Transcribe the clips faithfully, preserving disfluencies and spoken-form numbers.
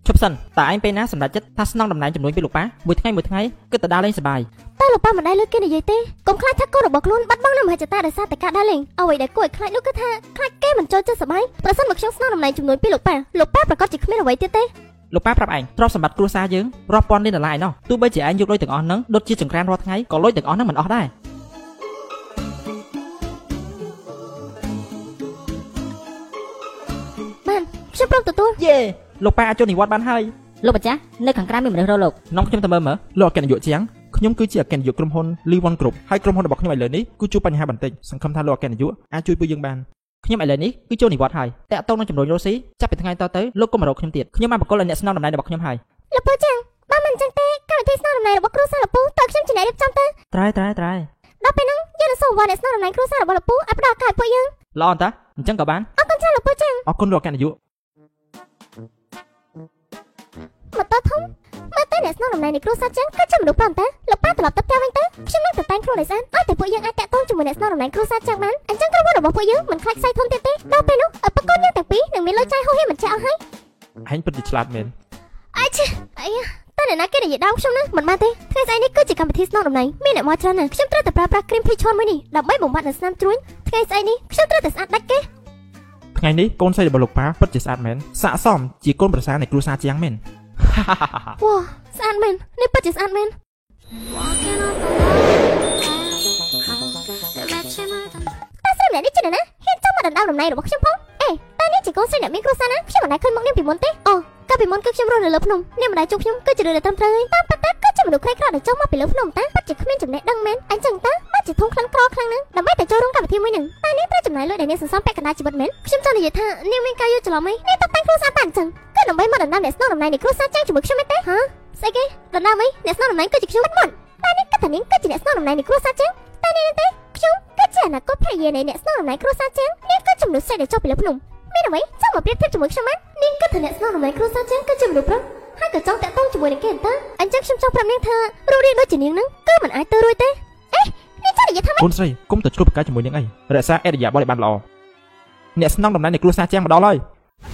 ឈប់សិនតើឯងពេលណាសម្រាប់ចិត្តថាស្នងតំណែងជំនួយពីលោកប៉ាមួយថ្ងៃមួយថ្ងៃគឺទៅដើរលេងសប្បាយតែលោកប៉ាមិនដែលលើកគេនិយាយទេកុំខ្លាចថាកូនរបស់ខ្លួនបាត់បង់នៅមហិច្ឆតាដោយសារតែការដើរលេងអ្វីដែលគួរឲ្យខ្លាចនោះគឺថាខ្លាចគេមិនចូលចិត្តសប្បាយប្រសិនបើខ្ញុំស្នងតំណែងជំនួយពីលោកប៉ាលោកប៉ាប្រកាសជាគ្មានអ្វីទៀតទេលោកប៉ាប្រាប់ឯងទ្រព្យសម្បត្តិគ្រួសារយើងរាប់ពាន់លានដុល្លារឯណោះទោះបីជាឯងយកលុយទាំងអស់ហ្នឹងដុតជាចង្ក្រានរាល់ថ្ងៃក៏លុយទាំងអស់ហ្នឹងមិនអស់ដែរបានខ្ញុំព្រមទទួលយេលោកប៉ាអាចចូលនិវត្តន៍បានហើយលោកម្ចាស់នៅខាងក្រៅមានមនុស្សរកលោកនំខ្ញុំទៅមើលមើលលោកអគ្គនាយកជាងខ្ញុំគឺជាអគ្គនាយកក្រុមហ៊ុន Livon Group ហើយក្រុមហ៊ុនរបស់ខ្ញុំឥឡូវនេះគឺជួបបញ្ហាបន្តិចសង្ឃឹមថាលោកអគ្គនាយកអាចជួយពួកយើងបានខ្ញុំឥឡូវនេះគឺចូលនិវត្តន៍ហើយតាក់ទងនឹងជំនួយរស់ស៊ីចាប់ពីថ្ងៃតទៅលោកកុំមករកខ្ញុំទៀតខ្ញុំបានបកគលឲ្យអ្នកស្នងតំណែងរបស់ខ្ញុំហើយលោកពូចឹងបើមិនចឹងទេកម្មវិធីស្នងតំណែងរបស់គ្រួសារលោកពូតើខ្ញុំជាអ្នករៀបចំទៅត្រែត្រែត្រែដល់ពេលហ្នឹងយើងនឹងសូមវ៉ាអ្នកស្នងតំណែងគ្រួសាររបស់លោកពូឲ្យផ្ដល់ឱកាសឲ្យពួកយើងល្អអត់តាអញ្ចឹងក៏បានអរគុណច្រើនលោកពូចឹងអរគុណលោកអគ្គនាយកមកតោះធំមើលទៅអ្នកស្នងតំណែងនៃគ្រួសារចឹងគឺជាមនុស្សប្រំតើលោកប៉ាត្រឡប់ទៅផ្ទះវិញទៅខ្ញុំនឹងទៅតែងខ្លួនឲ្យស្អាតឲ្យតែពួកយើងអាចតាក់ទងជាមួយអ្នកស្នងតំណែងគ្រួសារចឹងបានអញ្ចឹងក្រុមហ៊ុនរបស់ពួកយើងមិនខ្លាចខ្សែធនទៀតទេដល់ពេលនោះឪពុកកូនយើងទាំងពីរនឹងមានលុយចាយហូរហៀមិនចាក់អស់ហើយអញពិតជាឆ្លាតមែនអីអីតែអ្នកណាគេនិយាយដើមខ្ញុំណាមិនបានទេថ្ងៃស្អែកនេះគឺជាកម្មវិធីស្នងតំណែងមានអ្នកមកច្រើនណាស់ខ្ញុំត្រូវតែប្រើប្រាស់គ្រីមភីឈុនមួយនេះដើម្បីបំបត្តិនូវស្នាមជ្រួញថ្ងៃស្អែកនេះខ្ញុំត្រូវតែស្អាតដាច់គេថ្ងៃនេះកូនស្រីរបស់លោកប៉ាពិតជាស្អាតមែនស័ក្តិសមជាកូនប្រសារនៃគ្រួសារជាងមែនវ៉ាស្អាតមែននេះពិតជាស្អាតមែនតែស្រីម្នាក់នេះជាណាហ៊ានចង់មកដណ្ដើមតំណែងរបស់ខ្ញុំផងអេតែនេះជាកូនស្រីអ្នកមានគ្រួសារណាខ្ញុំមិនដែលឃើញមុខនាងពីមុនទេអូកាលពីមុនគឺខ្ញុំរស់នៅលើភ្នំនាងមិនដែលជួបខ្ញុំគឺជារឿងដែលត្រឹមត្រូវទេតាមពិតទៅគឺជាមនុស្សក្រីក្រដែលចង់មកពីលើភ្នំតាពិតជាគ្មានចំណេះដឹងមែនអញ្ចឹងតាមកជាធំខ្លាំងក្រខ្លាំងណាស់ដើម្បីតែចូលរួមកម្មវិធីមួយនឹងតែនាងត្រូវចំណាយលុយដែលនាងសន្សំពាក់កណ្ដាលជីវិតមែនខ្ញុំចង់និយាយថានាងមានការយល់ច្រឡំអីនាងតុបតែងគ្រួសារតែអញ្ចឹងគឺដើម្បីមកដណ្ដើមអ្នកស្នងតំណែងនៃគ្រួសារចាងជាមួយខ្ញុំមែនទេហ៎ស្អីគេដណ្ដើមអីអ្នកស្នងតំណែងគឺជាខ្ញុំបាត់មកតែនាងគិតថានាងគឺជាអ្នកស្នងតំណែងនៃគ្រួសារចាងតែនាងទេខ្ញុំគឺជាអនាគតភរិយានៃអ្នកស្នងតំណែងគ្រួសារចាងនាងគឺជំនួសស្រីដែលចុះពីលើភ្នំមានអ្វីចង់មកប្រៀបធៀបជាមួយខ្ញុំមែននាងគិតថាអ្នកស្នងតំណែងគ្រួសារចាងគឺជាមនុស្សប្រុសហើយក៏ចង់តាក់ទងជាមួយនឹងគេអន្តើអញ្ចឹងខ្ញុំចង់ប្រាប់នាងថារូបរាងដូចជានាងហ្នឹងគឺមិនអាចទៅរួចទេអេនាងចង់និយាយថាម៉េចកូនស្រីគុំទៅឆ្លុះប្រកាសជាមួយនាងអីរក្សាអរិយាប័ត្រឲ្យបានល្អអ្នកស្នងតំណែងនៃគ្រួសារចាងមកដល់ហើយ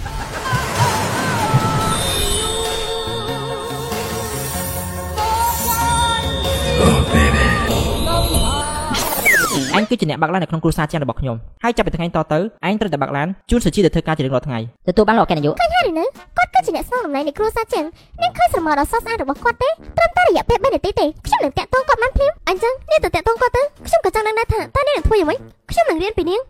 អញគឺជាអ្នកបាក់ឡាននៅក្នុងគ្រួសារចាងរបស់ខ្ញុំហើយចាប់ពីថ្ងៃតទៅអញត្រូវតែបាក់ឡានជូនសុជីទៅធ្វើការជារៀងរាល់ថ្ងៃទទួលបានលោកអគ្គនាយកឃើញហើយនៅគាត់គឺជាអ្នកស្នងតំណែងនៃគ្រួសារចាងនាងឃើញស្រមោលដ៏ស្រស់ស្អាតរបស់គាត់ទេត្រឹមតែរយៈពេលបីនាទីទេខ្ញុំនឹងតាក់ទងគាត់បានភ្លាមអញ្ចឹងនាងទៅតាក់ទងគាត់ទៅខ្ញុំក៏ចង់ដឹងដែរថាតើនាងនឹងធ្វើយ៉ាងម៉េចខ្ញុំនឹងរៀនពីនាង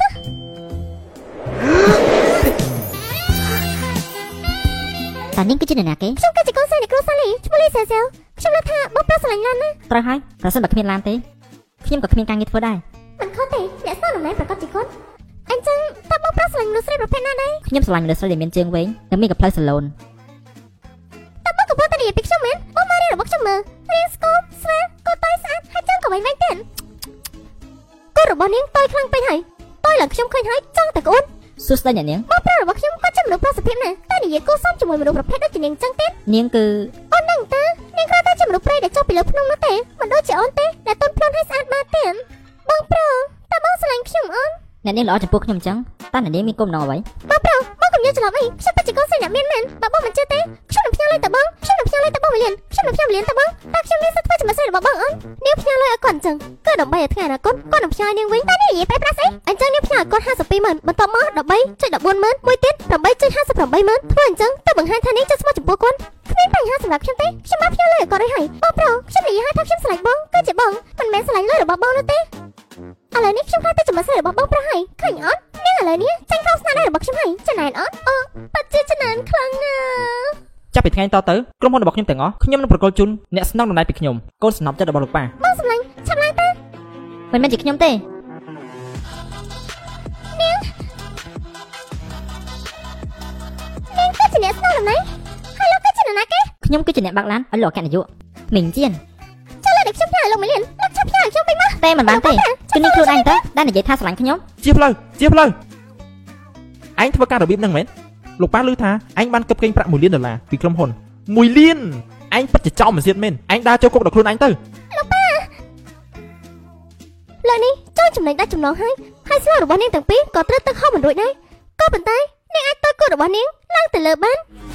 តើនាងគឺជាអ្នកណាគេខ្ញុំគឺជាកូនស្រីនៃគ្រួសារនេះឈ្មោះលីសាសែលខ្ញុំលើថាបងប្រុសស្រឡាញ់ឡានណាត្រូវហើយប្រសិនបើគ្មានឡានទេខ្ញុំក៏គ្មានការងារធ្វើដែរមិនខុសទេអ្នកស្នងតំណែងប្រកាសជាគាត់អញ្ចឹងតើបងប្រុសស្រឡាញ់មនុស្សស្រីប្រភេទណាដែរខ្ញុំស្រឡាញ់មនុស្សស្រីដែលមានជើងវែងនិងមានកំភ្លៅសាឡូនតើបងកំពុងតែនិយាយពីខ្ញុំមែនបងមករៀនរបស់ខ្ញុំមើលរៀនស្គមស្វាកូនតើយស្អាតហើយចឹងក៏វែងវែងទៀតកូនរបស់នាងតើយខ្លាំងពេកហើយតើយឡើងខ្ញុំឃើញហើយចង់តែក្អួនសួស្ដីអ្នកនាងបងប្រុសរបស់ខ្ញុំគាត់ជាមនុស្សប្រុសសុភាពណាស់តែនិយាយគូសំជាមួយមនុស្សប្រភេទដូចជានាងចឹងទៀតនាងគឺអូននឹងតើនាងគ្រាន់តែជាមនុស្សព្រៃដែលចុះពីលើភ្នំនោះទេមិនដូចជាអូនទេដែលទន់ភ្លន់ហើយស្អាតមកទៀតបងប្រុសតើបងស្រឡាញ់ខ្ញុំអូនអ្នកនាងល្អចំពោះខ្ញុំអញ្ចឹងតើអ្នកនាងមានគុំណងអ្វីបងប្រុសបងកុំយល់ច្រឡំអីខ្ញុំពិតជាកូនស្រីអ្នកមានមែនបើបងមិនជឿទេខ្ញុំនឹងផ្ញើលុយទៅបងខ្ញុំនឹងផ្ញើលុយទៅបងវិលានខ្ញុំនឹងផ្ញើវិលានទៅបងតើខ្ញុំមានសិទ្ធិធ្វើជាម្ចាស់របស់បងអូននាងផ្ញើលុយឲ្យគាត់អញ្ចឹងគឺដើម្បីឲ្យថ្ងៃអនាគតគាត់នឹងផ្ញើនាងវិញតែនាងនិយាយបែបប្រាស្អីអញ្ចឹងនាងផ្ញើឲ្យគាត់ហាសិបពីរម៉ឺនបន្ទាប់មក ដប់បីចុចដប់បួនម៉ឺនមួយទៀត ប្រាំបីចុចហាសិបប្រាំបីម៉ឺនធ្វើអញ្ចឹងទៅបង្ហាញថានាងចង់ស្មោះចំពោះគាត់គ្មានបញ្ហាសម្រាប់ខ្ញុំទេខ្ញុំបានផ្ញើលុយឲ្យគាត់ហើយហើយបងប្រុសខ្ញុំនិយាយឲ្យថាខ្ញុំស្រឡាញ់បងគឺជាបងមិនមែនស្រឡាញ់លុយរបស់បងនោះទេឥឡូវនេះខ្ញុំខ្លាចតែជាម្ចាស់របស់បងប្រុសហើយឃើញអត់នាងឥឡូវនេះចាញ់ខោស្នាដៃរបស់ខ្ញុំហើយចំណែនអត់អូប៉ាត់ជាចំណែនខ្លាំងណាស់ចាប់ពីថ្ងៃតទៅក្រុមហ៊ុនរបស់ខ្ញុំទាំងអស់ខ្ញុំនឹងប្រកល់ជូនអ្នកស្នងតំណែងពីខ្ញុំកូនសំណប់ចិត្តរបស់លោកប៉ាបងសម្លាញ់ឆាប់ឡើងទៅមិនមែនជាខ្ញុំទេនាងនាងគឺជាអ្នកស្នងតំណែងហើយលោកគឺជាអ្នកណាគេខ្ញុំគឺជាអ្នកបាក់ឡានឲ្យលោកអគ្គនាយកមីងជៀនចុះលើអ្នកខ្ញុំផ្ញើឲ្យលោកមីលៀនលោកឆាប់ផ្ញើឲ្យខ្ញុំវិញមកទេមិនបានទេគឺនាងខ្លួនឯងទៅដែលនិយាយថាស្រឡាញ់ខ្ញុំជាផ្លូវជាផ្លូវឯងធ្វើការរបៀបហ្នឹងមែនលោកប៉ាឮថាឯងបានកឹបកេងប្រាក់មួយលានដុល្លារពីក្រុមហ៊ុនមួយលានឯងពិតជាចោលមិនសៀតមែនឯងដើរចូលគុកដល់ខ្លួនឯងទៅលោកប៉ាលើនេះចូលចំណេញដាច់ចំណងហើយហើយស្លារបស់នាងទាំងពីរក៏ត្រូវទឹកហូរមិនរួចដែរក៏ប៉ុន្តែនាងអាចទៅគុករបស់នាងឡើងទៅលើបាន